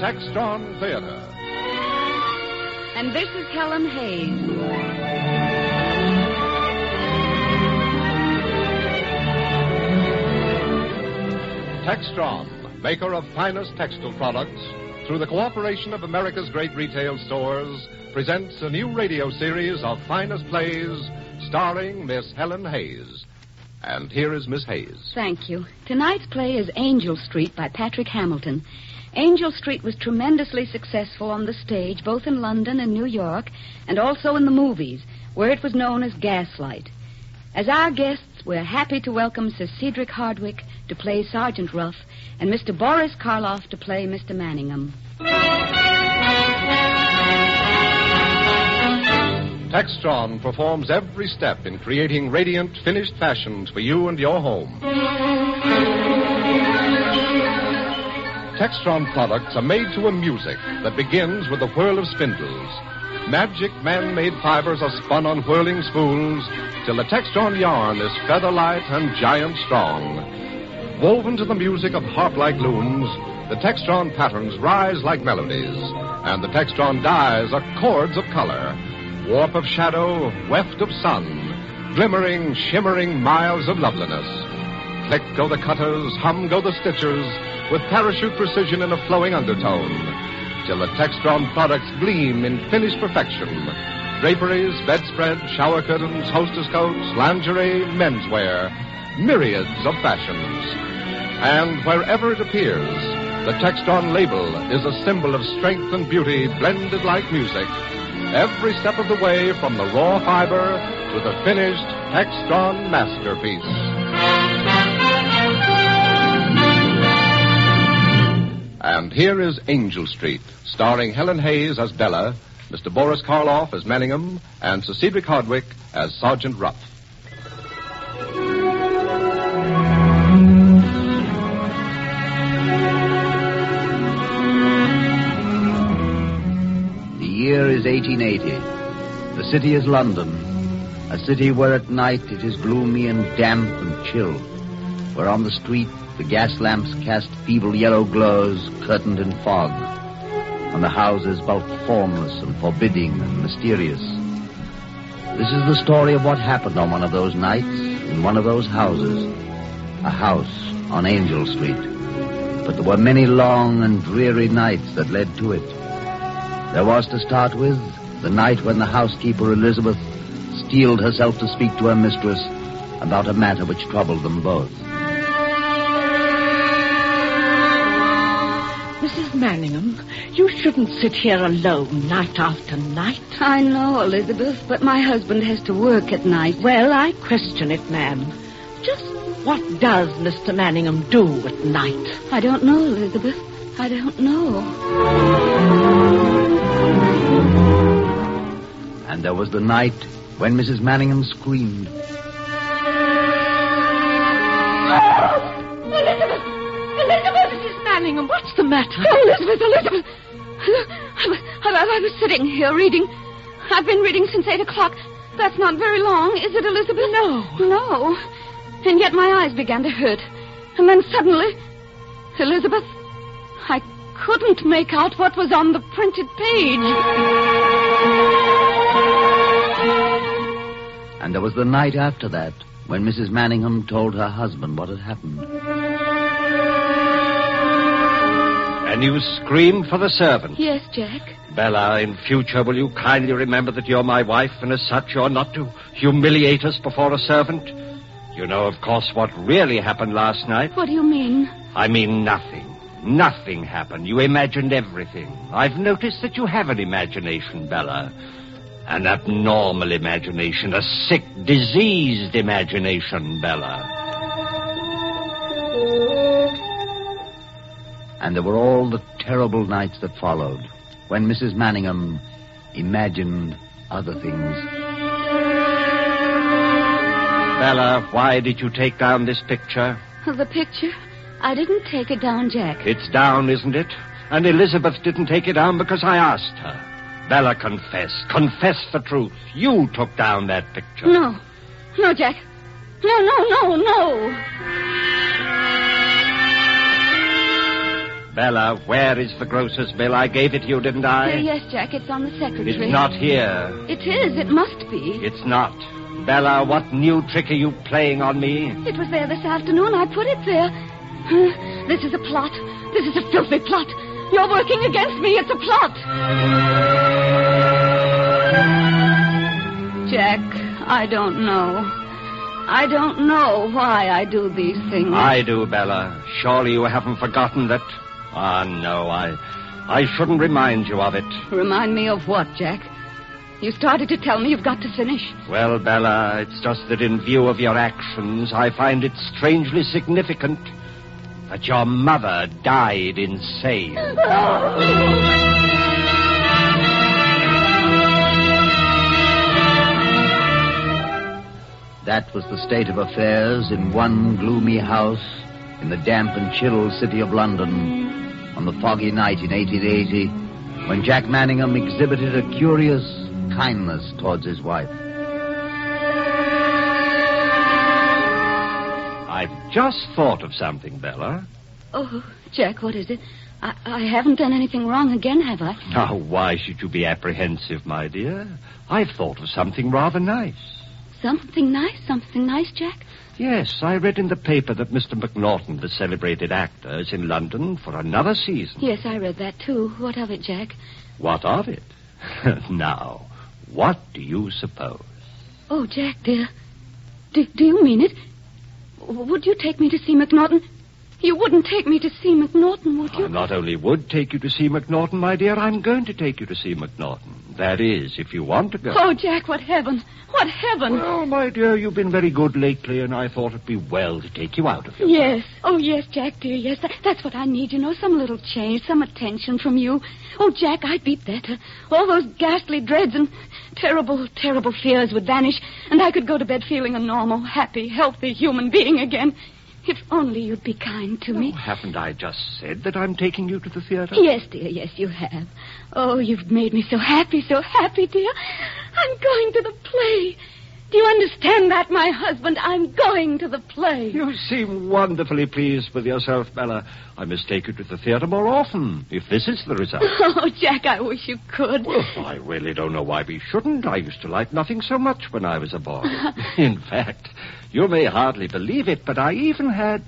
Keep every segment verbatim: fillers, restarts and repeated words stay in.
Textron Theater. And this is Helen Hayes. Textron, maker of finest textile products, through the cooperation of America's great retail stores, presents a new radio series of finest plays starring Miss Helen Hayes. And here is Miss Hayes. Thank you. Tonight's play is Angel Street by Patrick Hamilton. Angel Street was tremendously successful on the stage, both in London and New York, and also in the movies, where it was known as Gaslight. As our guests, we're happy to welcome Sir Cedric Hardwicke to play Sergeant Ruff, and Mister Boris Karloff to play Mister Manningham. Textron performs every step in creating radiant, finished fashions for you and your home. Textron products are made to a music that begins with a whirl of spindles. Magic man-made fibers are spun on whirling spools till the Textron yarn is feather-light and giant-strong. Woven to the music of harp-like looms, the Textron patterns rise like melodies, and the Textron dyes are chords of color. Warp of shadow, weft of sun, glimmering, shimmering miles of loveliness. Click go the cutters, hum go the stitchers, with parachute precision in a flowing undertone, till the Textron products gleam in finished perfection. Draperies, bedspread, shower curtains, hostess coats, lingerie, menswear, myriads of fashions. And wherever it appears, the Textron label is a symbol of strength and beauty blended like music, every step of the way from the raw fiber to the finished Textron masterpiece. And here is Angel Street, starring Helen Hayes as Bella, Mister Boris Karloff as Manningham, and Sir Cedric Hardwicke as Sergeant Ruff. The year is eighteen eighty. The city is London, a city where at night it is gloomy and damp and chill, where on the street the gas lamps cast feeble yellow glows curtained in fog, and the houses bulk formless and forbidding and mysterious. This is the story of what happened on one of those nights in one of those houses, a house on Angel Street. But there were many long and dreary nights that led to it. There was, to start with, the night when the housekeeper Elizabeth steeled herself to speak to her mistress about a matter which troubled them both. Missus Manningham, you shouldn't sit here alone night after night. I know, Elizabeth, but my husband has to work at night. Well, I question it, ma'am. Just what does Mister Manningham do at night? I don't know, Elizabeth. I don't know. And there was the night when Missus Manningham screamed. Elizabeth! Elizabeth! Missus Manningham, what's the matter? Oh, Elizabeth, Elizabeth! I, I, I was sitting here reading. I've been reading since eight o'clock. That's not very long, is it, Elizabeth? No. No. And yet my eyes began to hurt. And then suddenly, Elizabeth, I couldn't make out what was on the printed page. And there was the night after that, when Missus Manningham told her husband what had happened. And you screamed for the servant? Yes, Jack. Bella, in future, will you kindly remember that you're my wife, and as such, you're not to humiliate us before a servant? You know, of course, what really happened last night. What do you mean? I mean nothing. Nothing happened. You imagined everything. I've noticed that you have an imagination, Bella. An abnormal imagination, a sick, diseased imagination, Bella. And there were all the terrible nights that followed, when Missus Manningham imagined other things. Bella, why did you take down this picture? The picture? I didn't take it down, Jack. It's down, isn't it? And Elizabeth didn't take it down because I asked her. Bella, confess. Confess the truth. You took down that picture. No. No, Jack. No, no, no, no. Bella, where is the grocer's bill? I gave it to you, didn't I? Uh, yes, Jack, it's on the secretary. It's not here. It is. It must be. It's not. Bella, what new trick are you playing on me? It was there this afternoon. I put it there. Uh, This is a plot. This is a filthy plot. You're working against me. It's a plot. Jack, I don't know. I don't know why I do these things. I do, Bella. Surely you haven't forgotten that... Ah, no, I... I shouldn't remind you of it. Remind me of what, Jack? You started to tell me you've got to finish. Well, Bella, it's just that in view of your actions, I find it strangely significant that your mother died insane. That was the state of affairs in one gloomy house in the damp and chill city of London on the foggy night in eighteen eighty when Jack Manningham exhibited a curious kindness towards his wife. I've just thought of something, Bella. Oh, Jack, what is it? I, I haven't done anything wrong again, have I? Now, why should you be apprehensive, my dear? I've thought of something rather nice. Something nice? Something nice, Jack? Yes, I read in the paper that Mister Macnaughton, the celebrated actor, is in London for another season. Yes, I read that, too. What of it, Jack? What of it? Now, what do you suppose? Oh, Jack, dear. Do, do you mean it? Would you take me to see Macnaughton? You wouldn't take me to see Macnaughton, would you? I not only would take you to see Macnaughton, my dear, I'm going to take you to see Macnaughton. That is, if you want to go. Oh, Jack, what heaven. What heaven. Well, my dear, you've been very good lately, and I thought it'd be well to take you out of here. Yes. Oh, yes, Jack, dear, yes. That, that's what I need, you know, some little change, some attention from you. Oh, Jack, I'd be better. All those ghastly dreads and terrible, terrible fears would vanish, and I could go to bed feeling a normal, happy, healthy human being again. If only you'd be kind to me. Oh, haven't I just said that I'm taking you to the theater? Yes, dear, yes, you have. Oh, you've made me so happy, so happy, dear. I'm going to the play. Do you understand that, my husband? I'm going to the play. You seem wonderfully pleased with yourself, Bella. I must take you to the theater more often, if this is the result. Oh, Jack, I wish you could. Well, I really don't know why we shouldn't. I used to like nothing so much when I was a boy. In fact, you may hardly believe it, but I even had...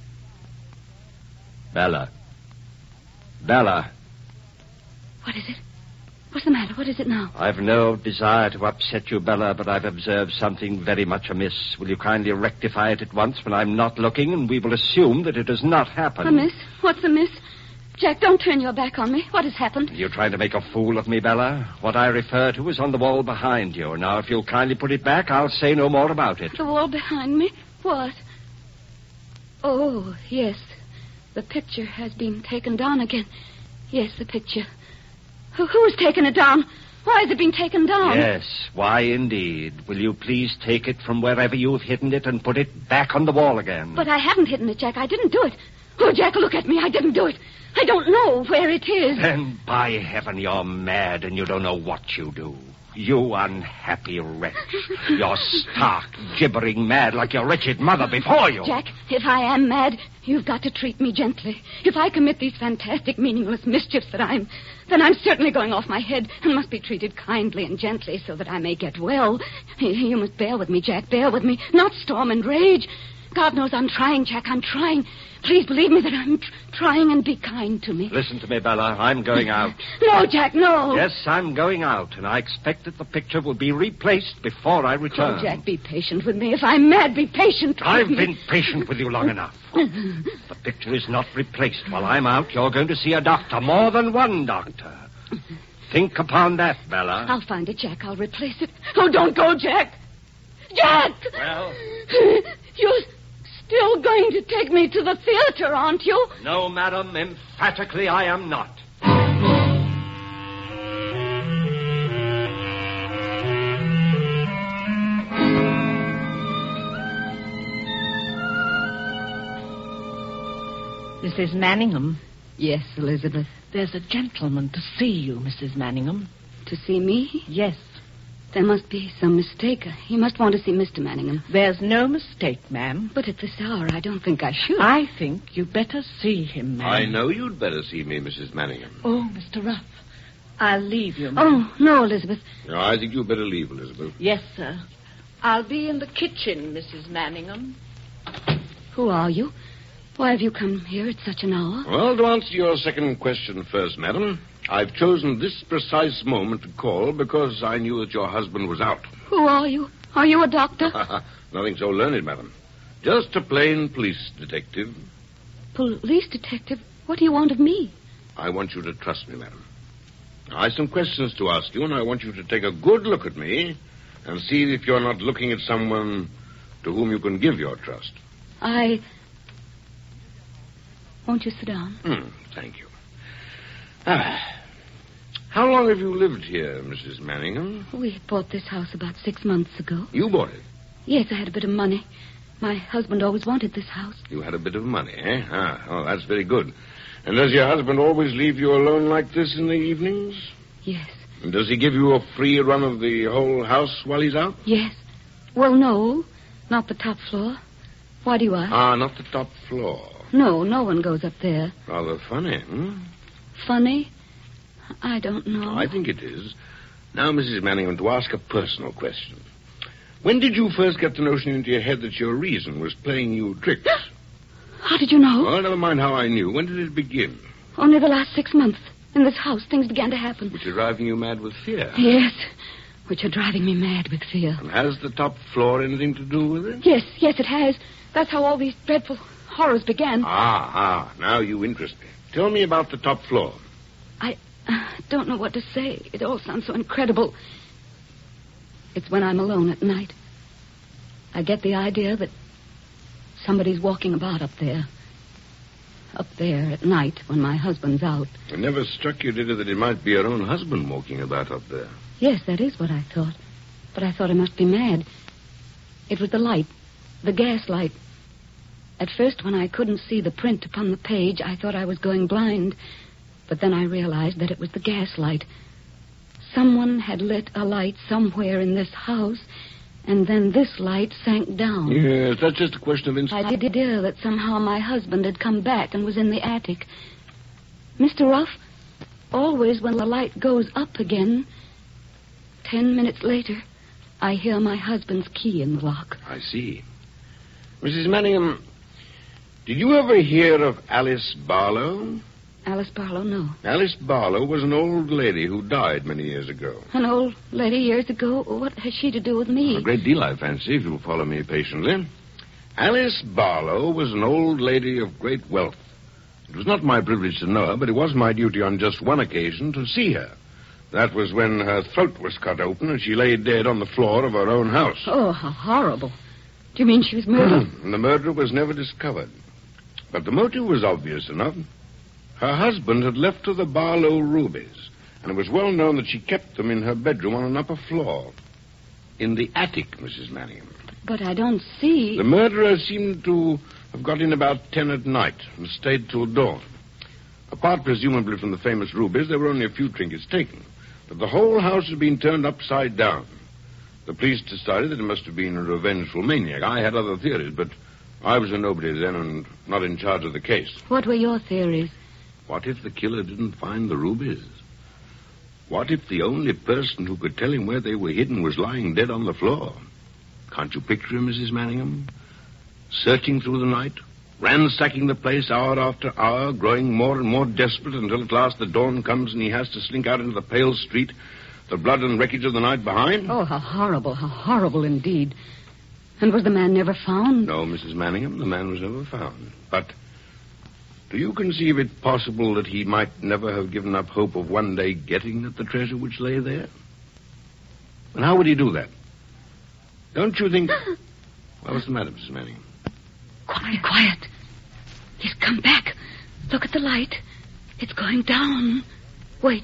Bella. Bella. What is it? What's the matter? What is it now? I've no desire to upset you, Bella, but I've observed something very much amiss. Will you kindly rectify it at once when I'm not looking, and we will assume that it has not happened? Amiss? What's amiss? Jack, don't turn your back on me. What has happened? You're trying to make a fool of me, Bella. What I refer to is on the wall behind you. Now, if you'll kindly put it back, I'll say no more about it. The wall behind me? What? Oh, yes. The picture has been taken down again. Yes, the picture. Who, who has taken it down? Why has it been taken down? Yes, why indeed. Will you please take it from wherever you've hidden it and put it back on the wall again? But I haven't hidden it, Jack. I didn't do it. Oh, Jack, look at me. I didn't do it. I don't know where it is. Then, by heaven, you're mad and you don't know what you do. You unhappy wretch. You're stark, gibbering mad like your wretched mother before you. Jack, if I am mad, you've got to treat me gently. If I commit these fantastic, meaningless mischiefs that I'm... then I'm certainly going off my head and must be treated kindly and gently so that I may get well. You must bear with me, Jack. Bear with me. Not storm and rage. God knows I'm trying, Jack. I'm trying. Please believe me that I'm tr- trying and be kind to me. Listen to me, Bella. I'm going out. No, Jack, no. Yes, I'm going out, and I expect that the picture will be replaced before I return. Oh, Jack, be patient with me. If I'm mad, be patient with I've me. been patient with you long enough. The picture is not replaced. While I'm out, you're going to see a doctor, more than one doctor. Think upon that, Bella. I'll find it, Jack. I'll replace it. Oh, don't go, Jack. Jack! Well? You're still going to take me to the theater, aren't you? No, madam. Emphatically, I am not. Missus Manningham. Yes, Elizabeth. There's a gentleman to see you, Missus Manningham. To see me? Yes. There must be some mistake. He must want to see Mister Manningham. There's no mistake, ma'am. But at this hour, I don't think I should. I think you'd better see him, ma'am. I know you'd better see me, Missus Manningham. Oh, Mister Ruff, I'll leave you, ma'am. Oh, no, Elizabeth. No, I think you'd better leave, Elizabeth. Yes, sir. I'll be in the kitchen, Missus Manningham. Who are you? Why have you come here at such an hour? Well, to answer your second question first, madam, I've chosen this precise moment to call because I knew that your husband was out. Who are you? Are you a doctor? Nothing so learned, madam. Just a plain police detective. Police detective? What do you want of me? I want you to trust me, madam. I have some questions to ask you, and I want you to take a good look at me and see if you're not looking at someone to whom you can give your trust. I... Won't you sit down? Hmm, thank you. Ah, how long have you lived here, Missus Manningham? We bought this house about six months ago. You bought it? Yes, I had a bit of money. My husband always wanted this house. You had a bit of money, eh? Ah, oh, that's very good. And does your husband always leave you alone like this in the evenings? Yes. And does he give you a free run of the whole house while he's out? Yes. Well, no, not the top floor. Why do you ask? Ah, not the top floor. No, no one goes up there. Rather funny, hmm? Funny? I don't know. I think it is. Now, Missus Manningham, to ask a personal question. When did you first get the notion into your head that your reason was playing you tricks? How did you know? Well, never mind how I knew. When did it begin? Only the last six months. In this house, things began to happen. Which are driving you mad with fear. Yes, which are driving me mad with fear. And has the top floor anything to do with it? Yes, yes, it has. That's how all these dreadful horrors began. Ah, ah, now you interest me. Tell me about the top floor. I uh, don't know what to say. It all sounds so incredible. It's when I'm alone at night. I get the idea that somebody's walking about up there. Up there at night when my husband's out. It never struck you, did it, that it might be your own husband walking about up there? Yes, that is what I thought. But I thought I must be mad. It was the light. The gas light. At first, when I couldn't see the print upon the page, I thought I was going blind. But then I realized that it was the gas light. Someone had lit a light somewhere in this house, and then this light sank down. Yes, that's just a question of instinct. I did hear that somehow my husband had come back and was in the attic. Mister Ruff, always when the light goes up again, ten minutes later, I hear my husband's key in the lock. I see. Missus Manningham, did you ever hear of Alice Barlow? Alice Barlow, no. Alice Barlow was an old lady who died many years ago. An old lady years ago? What has she to do with me? A great deal, I fancy, if you'll follow me patiently. Alice Barlow was an old lady of great wealth. It was not my privilege to know her, but it was my duty on just one occasion to see her. That was when her throat was cut open and she lay dead on the floor of her own house. Oh, how horrible. Do you mean she was murdered? And the murderer was never discovered. But the motive was obvious enough. Her husband had left her the Barlow rubies, and it was well known that she kept them in her bedroom on an upper floor. In the attic, Missus Manningham. But I don't see... The murderer seemed to have got in about ten at night and stayed till dawn. Apart, presumably, from the famous rubies, there were only a few trinkets taken. But the whole house had been turned upside down. The police decided that it must have been a revengeful maniac. I had other theories, but I was a nobody then and not in charge of the case. What were your theories? What if the killer didn't find the rubies? What if the only person who could tell him where they were hidden was lying dead on the floor? Can't you picture him, Missus Manningham? Searching through the night, ransacking the place hour after hour, growing more and more desperate until at last the dawn comes and he has to slink out into the pale street, the blood and wreckage of the night behind? Oh, how horrible, how horrible indeed. And was the man never found? No, Missus Manningham, the man was never found. But do you conceive it possible that he might never have given up hope of one day getting at the treasure which lay there? And how would he do that? Don't you think... What was the matter, Missus Manningham? Quiet, quiet. He's come back. Look at the light. It's going down. Wait.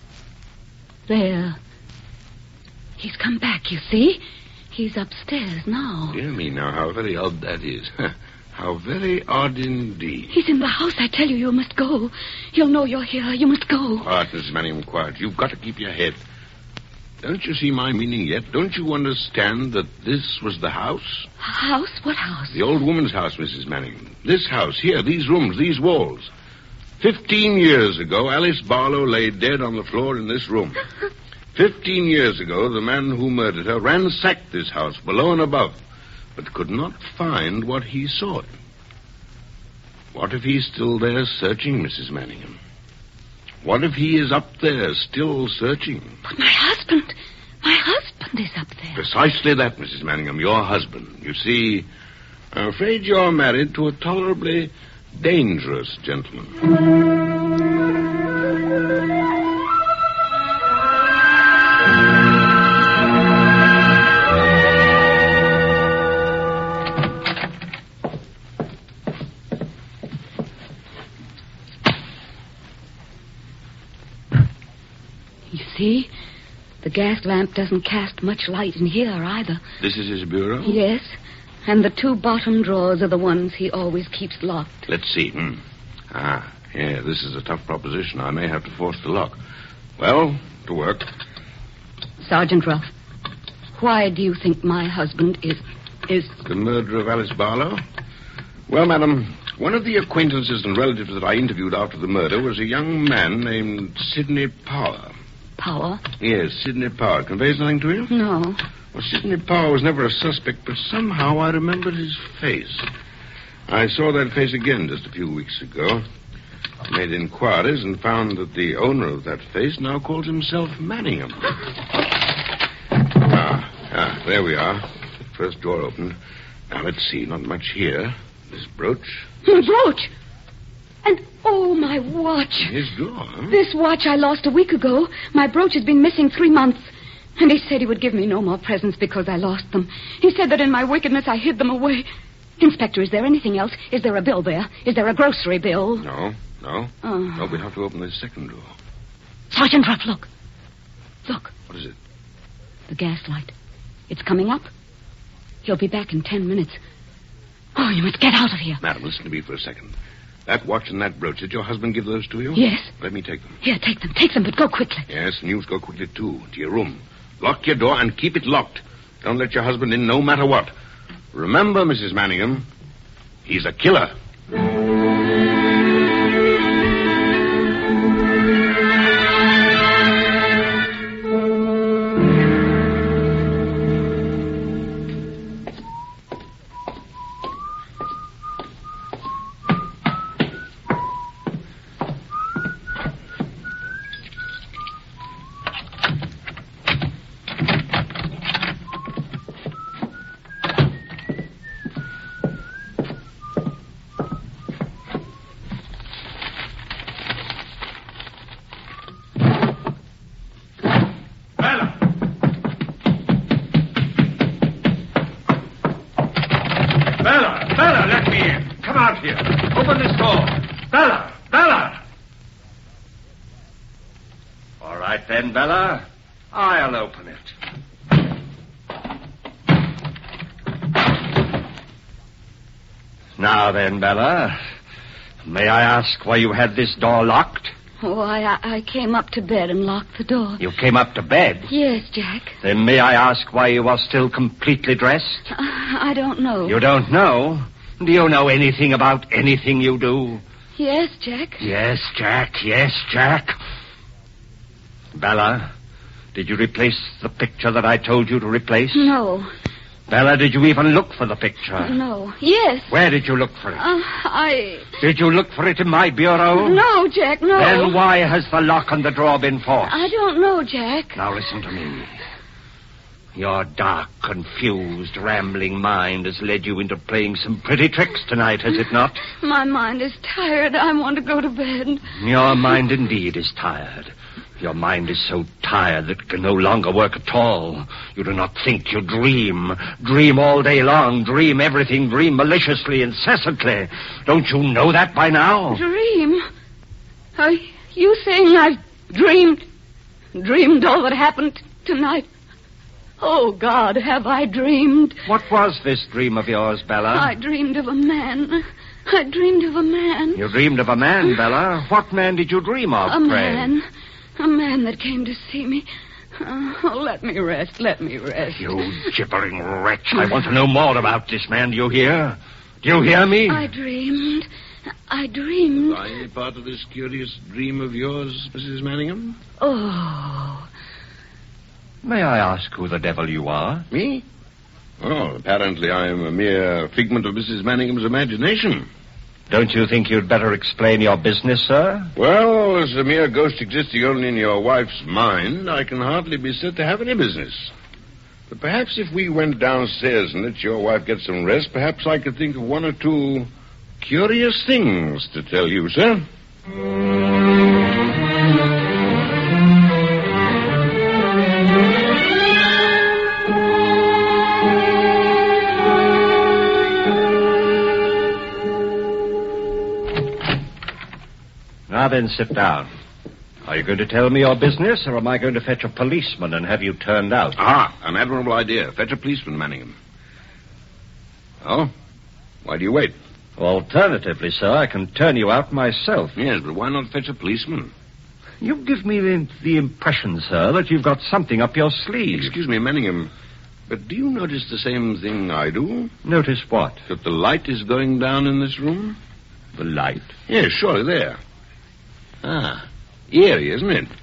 There. He's come back, you see? He's upstairs now. Dear me, now, how very odd that is. How very odd indeed. He's in the house, I tell you. You must go. He'll know you're here. You must go. Quiet, Missus Manningham, quiet. You've got to keep your head. Don't you see my meaning yet? Don't you understand that this was the house? House? What house? The old woman's house, Missus Manningham. This house here, these rooms, these walls. Fifteen years ago, Alice Barlow lay dead on the floor in this room. Fifteen years ago, the man who murdered her ransacked this house below and above, but could not find what he sought. What if he's still there searching, Missus Manningham? What if he is up there still searching? But my husband, my husband is up there. Precisely that, Missus Manningham, your husband. You see, I'm afraid you're married to a tolerably dangerous gentleman. See? The gas lamp doesn't cast much light in here either. This is his bureau? Yes. And the two bottom drawers are the ones he always keeps locked. Let's see. Hmm. Ah, yeah, this is a tough proposition. I may have to force the lock. Well, to work. Sergeant Ruff, why do you think my husband is... is... The murderer of Alice Barlow? Well, madam, one of the acquaintances and relatives that I interviewed after the murder was a young man named Sidney Power. Power? Yes, Sidney Power. Conveys nothing to you? No. Well, Sidney Power was never a suspect, but somehow I remembered his face. I saw that face again just a few weeks ago. Made inquiries and found that the owner of that face now calls himself Manningham. ah, ah, there we are. First door opened. Now, let's see. Not much here. This brooch. My brooch? And, oh, my watch. His gone. This watch I lost a week ago. My brooch has been missing three months. And he said he would give me no more presents because I lost them. He said that in my wickedness I hid them away. Inspector, is there anything else? Is there a bill there? Is there a grocery bill? No, no. Oh. No, we'll have to open the second door. Sergeant Ruff, look. Look. What is it? The gas light. It's coming up. He'll be back in ten minutes. Oh, you must get out of here. Madam, listen to me for a second. That watch and that brooch, did your husband give those to you? Yes. Let me take them. Here, take them. Take them, but go quickly. Yes, and you go quickly, too, to your room. Lock your door and keep it locked. Don't let your husband in no matter what. Remember, Missus Manningham, he's a killer. Then, Bella, I'll open it. Now then, Bella, may I ask why you had this door locked? Oh, I, I came up to bed and locked the door. You came up to bed? Yes, Jack. Then may I ask why you are still completely dressed? Uh, I don't know. You don't know? Do you know anything about anything you do? Yes, Jack. Yes, Jack. Yes, Jack. Bella, did you replace the picture that I told you to replace? No. Bella, did you even look for the picture? No. Yes. Where did you look for it? Uh, I... Did you look for it in my bureau? No, Jack, no. Then why has the lock on the drawer been forced? I don't know, Jack. Now listen to me. Your dark, confused, rambling mind has led you into playing some pretty tricks tonight, has it not? My mind is tired. I want to go to bed. Your mind indeed is tired. Your mind is so tired that it can no longer work at all. You do not think, you dream. Dream all day long. Dream everything. Dream maliciously, incessantly. Don't you know that by now? Dream? Are you saying I've dreamed? Dreamed all that happened tonight? Oh, God, have I dreamed? What was this dream of yours, Bella? I dreamed of a man. I dreamed of a man. You dreamed of a man, Bella? What man did you dream of, A pray? man. A man that came to see me. Oh, let me rest. Let me rest. You gibbering wretch. I want to know more about this man. Do you hear? Do you hear me? I dreamed. I dreamed. Are you part of this curious dream of yours, Missus Manningham? Oh. May I ask who the devil you are? Me? Well, apparently I am a mere figment of Missus Manningham's imagination. Don't you think you'd better explain your business, sir? Well, as a mere ghost existing only in your wife's mind, I can hardly be said to have any business. But perhaps if we went downstairs and let your wife get some rest, perhaps I could think of one or two curious things to tell you, sir. Now then, sit down. Are you going to tell me your business, or am I going to fetch a policeman and have you turned out? Ah, an admirable idea. Fetch a policeman, Manningham. Oh? Why do you wait? Alternatively, sir, I can turn you out myself. Yes, but why not fetch a policeman? You give me the, the impression, sir, that you've got something up your sleeve. Excuse me, Manningham, but do you notice the same thing I do? Notice what? That the light is going down in this room? The light? Yes, surely, there. Ah, eerie, isn't it?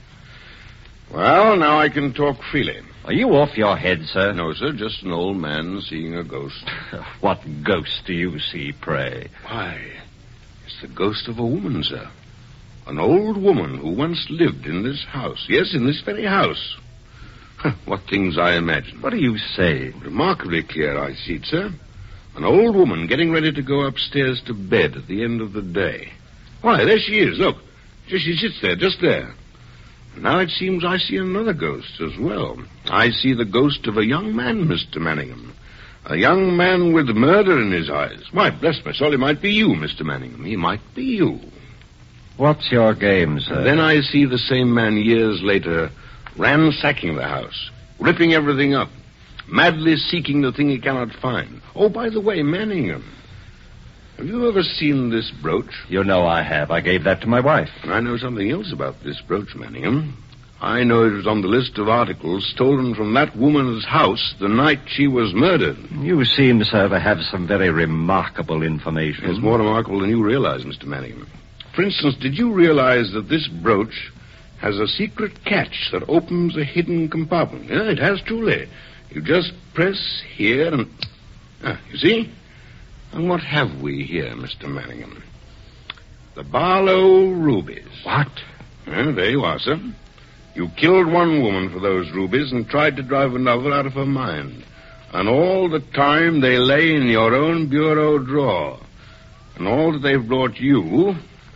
Well, now I can talk freely. Are you off your head, sir? No, sir, just an old man seeing a ghost. What ghost do you see, pray? Why, it's the ghost of a woman, sir. An old woman who once lived in this house. Yes, in this very house. What things I imagine. What are you saying? Remarkably clear, I see it, sir. An old woman getting ready to go upstairs to bed at the end of the day. Why, there she is, look. She sits there, just there. Now it seems I see another ghost as well. I see the ghost of a young man, Mister Manningham. A young man with murder in his eyes. Why, bless my soul, he might be you, Mister Manningham. He might be you. What's your game, sir? Then I see the same man years later ransacking the house, ripping everything up, madly seeking the thing he cannot find. Oh, by the way, Manningham, have you ever seen this brooch? You know I have. I gave that to my wife. I know something else about this brooch, Manningham. I know it was on the list of articles stolen from that woman's house the night she was murdered. You seem, sir, to have some very remarkable information. It's more remarkable than you realize, Mister Manningham. For instance, did you realize that this brooch has a secret catch that opens a hidden compartment? Yeah, it has truly. You just press here and... Ah, you see? And what have we here, Mister Manningham? The Barlow rubies. What? Well, there you are, sir. You killed one woman for those rubies and tried to drive another out of her mind. And all the time they lay in your own bureau drawer. And all that they've brought you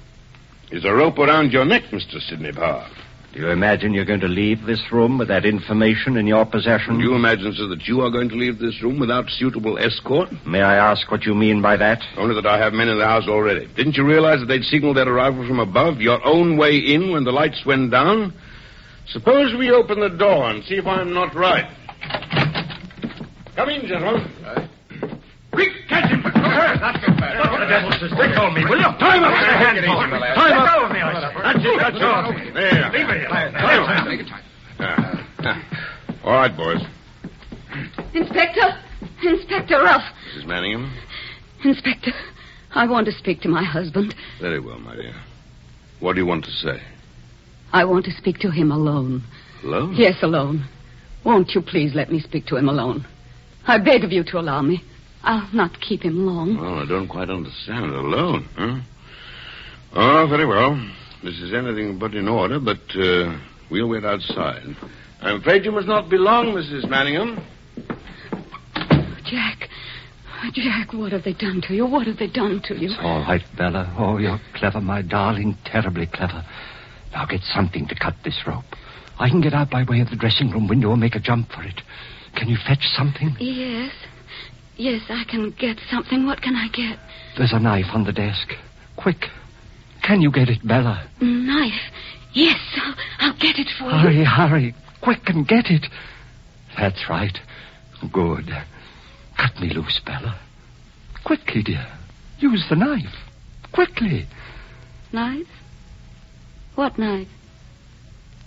is a rope around your neck, Mister Sidney Parr. Do you imagine you're going to leave this room with that information in your possession? Do you imagine, sir, that you are going to leave this room without suitable escort? May I ask what you mean by that? Only that I have men in the house already. Didn't you realize that they'd signaled their arrival from above, your own way in, when the lights went down? Suppose we open the door and see if I'm not right. Come in, gentlemen. Uh, Quick, catch him! What the devil's this? Let go of me, will you? Time up, Mister Handful. Time up. Let go of me, That's it, that's all. There. Leave me alone. Take your time. Ah, ah. All right, boys. Inspector! Inspector Ruff! Missus Manningham? Inspector, I want to speak to my husband. Very well, my dear. What do you want to say? I want to speak to him alone. Alone? Yes, alone. Won't you please let me speak to him alone? I beg of you to allow me. I'll not keep him long. Oh, I don't quite understand. Alone, huh? Oh, very well. This is anything but in order, but uh, we'll wait outside. I'm afraid you must not be long, Missus Manningham. Jack. Jack, what have they done to you? What have they done to you? It's all right, Bella. Oh, you're clever, my darling. Terribly clever. Now get something to cut this rope. I can get out by way of the dressing room window and make a jump for it. Can you fetch something? Yes. Yes, I can get something. What can I get? There's a knife on the desk. Quick. Can you get it, Bella? Knife? Yes, I'll, I'll get it for hurry, you. Hurry, hurry. Quick and get it. That's right. Good. Cut me loose, Bella. Quickly, dear. Use the knife. Quickly. Knife? What knife?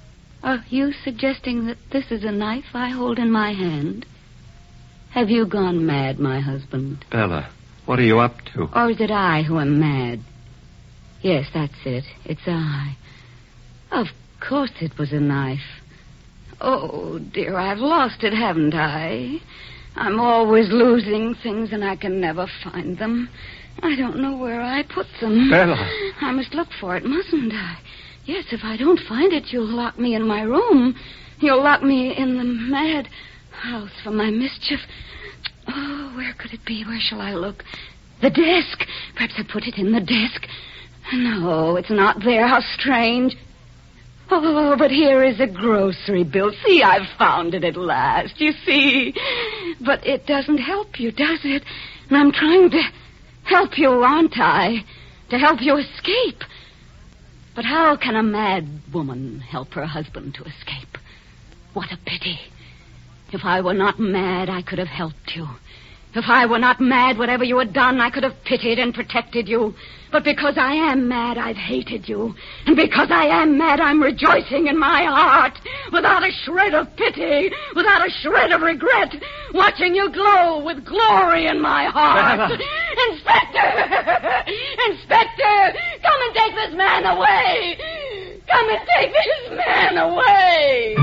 Are you suggesting that this is a knife I hold in my hand? Have you gone mad, my husband? Bella, what are you up to? Or is it I who am mad? Yes, that's it. It's I. Of course it was a knife. Oh, dear, I've lost it, haven't I? I'm always losing things and I can never find them. I don't know where I put them. Bella. I must look for it, mustn't I? Yes, if I don't find it, you'll lock me in my room. You'll lock me in the mad house for my mischief. Oh, where could it be? Where shall I look? The desk. Perhaps I put it in the desk. No, it's not there. How strange. Oh, but here is a grocery bill. See, I've found it at last. You see? But it doesn't help you, does it? And I'm trying to help you, aren't I? To help you escape. But how can a mad woman help her husband to escape? What a pity. If I were not mad, I could have helped you. If I were not mad, whatever you had done, I could have pitied and protected you. But because I am mad, I've hated you. And because I am mad, I'm rejoicing in my heart, without a shred of pity, without a shred of regret, watching you glow with glory in my heart. Inspector! Inspector! Come and take this man away! Come and take this man away!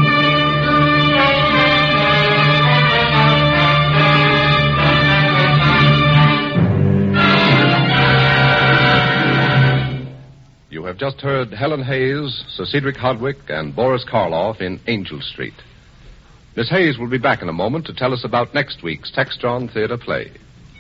You have just heard Helen Hayes, Sir Cedric Hardwicke, and Boris Karloff in Angel Street. Miss Hayes will be back in a moment to tell us about next week's Textron Theater play.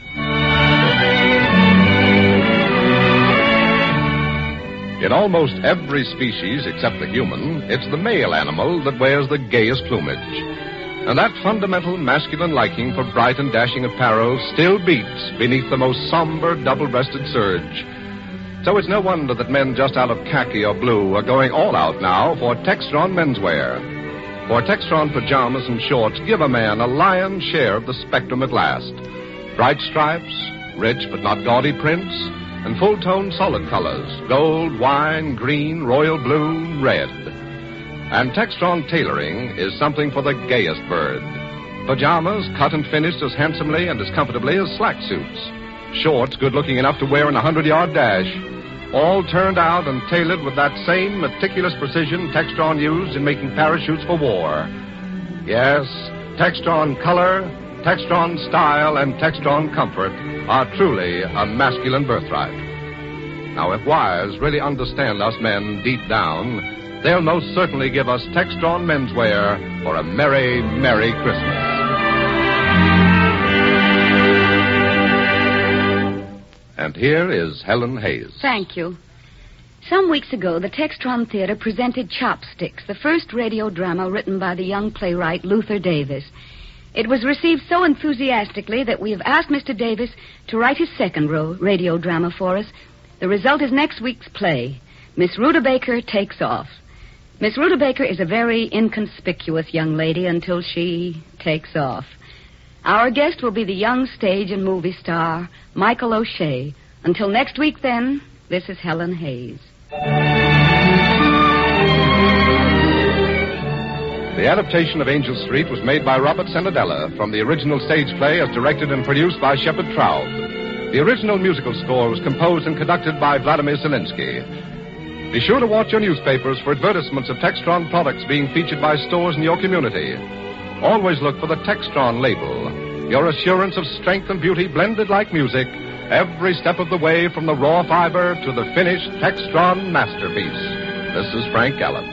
In almost every species except the human, it's the male animal that wears the gayest plumage. And that fundamental masculine liking for bright and dashing apparel still beats beneath the most somber double-breasted serge. So it's no wonder that men just out of khaki or blue are going all out now for Textron menswear. For Textron pajamas and shorts give a man a lion's share of the spectrum at last. Bright stripes, rich but not gaudy prints, and full-tone solid colors, gold, wine, green, royal blue, red. And Textron tailoring is something for the gayest bird. Pajamas cut and finished as handsomely and as comfortably as slack suits. Shorts good-looking enough to wear in a hundred-yard dash. All turned out and tailored with that same meticulous precision Textron used in making parachutes for war. Yes, Textron color, Textron style, and Textron comfort are truly a masculine birthright. Now, if wives really understand us men deep down, they'll most certainly give us Textron menswear for a merry, merry Christmas. And here is Helen Hayes. Thank you. Some weeks ago, the Textron Theater presented Chopsticks, the first radio drama written by the young playwright Luther Davis. It was received so enthusiastically that we have asked Mister Davis to write his second ro- radio drama for us. The result is next week's play, Miss Rutabaker Takes Off. Miss Rutabaker is a very inconspicuous young lady until she takes off. Our guest will be the young stage and movie star, Michael O'Shea. Until next week, then, this is Helen Hayes. The adaptation of Angel Street was made by Robert Senadella from the original stage play as directed and produced by Shepard Traub. The original musical score was composed and conducted by Vladimir Zelinsky. Be sure to watch your newspapers for advertisements of Textron products being featured by stores in your community. Always look for the Textron label, your assurance of strength and beauty blended like music, every step of the way from the raw fiber to the finished Textron masterpiece. This is Frank Gallup.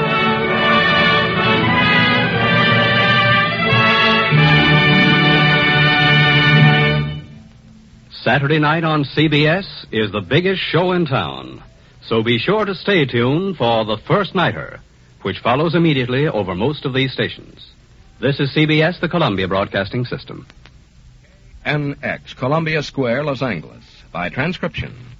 Saturday night on C B S is the biggest show in town. So be sure to stay tuned for The First Nighter, which follows immediately over most of these stations. This is C B S, the Columbia Broadcasting System. N X, Columbia Square, Los Angeles. By transcription,